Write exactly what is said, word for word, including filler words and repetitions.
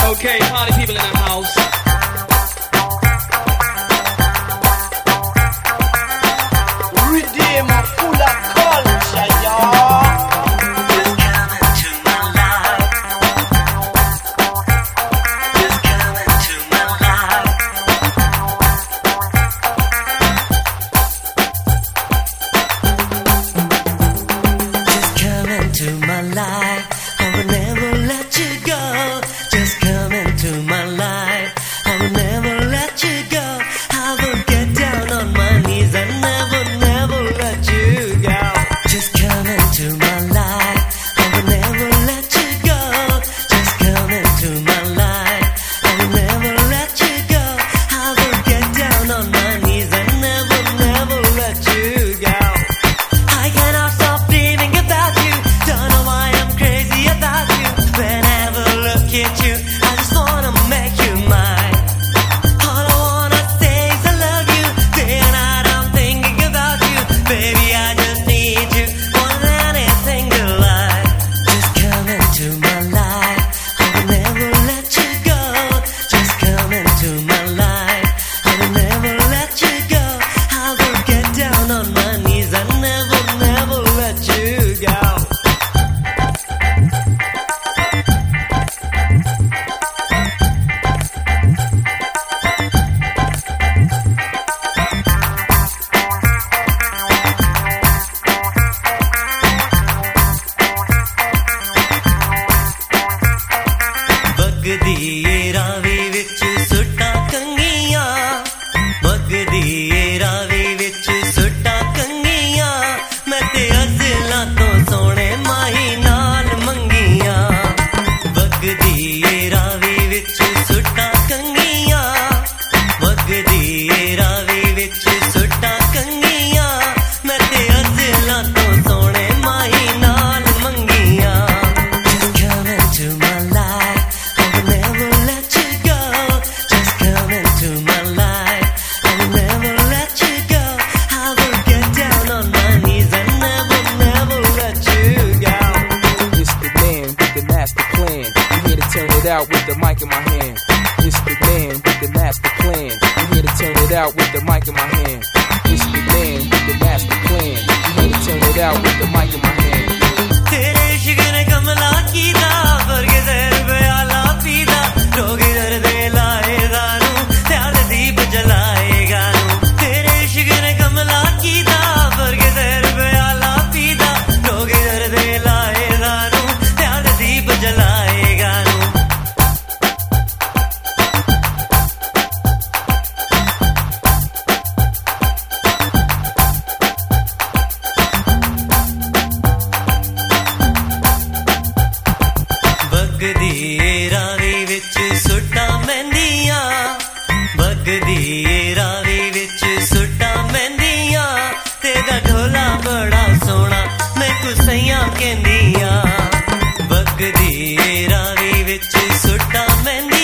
Okay, party people in the house. Redeemer full of culture, y'all. Just come into my life. Just come into my life. Just come into my life. I will never let you go. Just come into my life. I will never let you go. I will get down on my knees and never, never let you go. Just come into my life. I will never let you go. Just come into my life. I will never let you go. I will get down on my knees and never, never let you go. I cannot stop dreaming about you. Don't know why I'm crazy about you. Whenever I look at you, I just wanna make you mine. All I wanna say is I love you. Day and night I'm thinking about you. Baby, I just need you more than anything in life. Just come into my life. I will never let you go. Just come into my life. I will never let you go. I will get down on my knees and never, never let you go. ਵਗਦੀ ਏ ਰਾਵੀ ਵਿੱਚ ਸੁੱਟਾਂ ਕੰਗੀਆਂ ਵਗਦੀ ਏ ਰਾਵੀ ਵਿੱਚ ਸੁੱਟਾਂ ਕੰਗੀਆਂ ਮੈਂ ਤੇ ਅਜ਼ਲਾਂ ਤੋਂ ਸੋਹਣੇ ਮਾਹੀ ਨਾਲ ਮੰਗੀਆਂ ਵਗਦੀ ਏ ਰਾਵੀ ਵਿੱਚ ਸੁੱਟਾਂ ਕੰਗੀਆਂ ਵਗਦੀ ਏ ਰਾਵੀ ਵਿੱਚ ਸੁੱਟਾਂ ਕੰਗੀਆਂ ਮੈਂ ਤੇ ਅਜ਼ਲਾਂ ਤੋਂ ਸੋਹਣੇ ਮਾਹੀ ਨਾਲ ਮੰਗੀਆਂ Just come into my life. I will never let you go. Just come into my life. I will never let you go. I will get down on my knees and never, never let you go. It's the man with the master plan. I'm here to turn it out with the mic in my hand. It's the man with the master plan. I'm here to turn it out with the mic in my hand. It's the man with the master plan. I'm here to turn it out with the mic in my hand. तेरे इश्क ने कमला कीता वर्गे जहर प्याला पीता रोग दर्द लाए दारू ध्यान दीप जलाए गानू तेरे इश्क ने कमला कीता वर्गे जहर प्याला पीता रोग दर्द लाए दारू ध्यान दीप जलाए गानू ਵਗਦੀ ਏ ਰਾਵੀ ਵਿੱਚ ਸੁੱਟਾਂ ਮਹਿੰਦੀਆਂ ਵਗਦੀ ਏ ਰਾਵੀ ਵਿੱਚ ਸੁੱਟਾਂ ਮਹਿੰਦੀਆਂ ਤੇਰਾ ਢੋਲਾ ਬੜਾ ਸੋਹਣਾ ਮੈਨੂੰ ਸਈਆਂ ਕਹਿੰਦੀਆਂ ਵਗਦੀ ਏ ਰਾਵੀ ਵਿੱਚ ਸੁੱਟਾਂ ਮਹਿੰਦੀਆਂ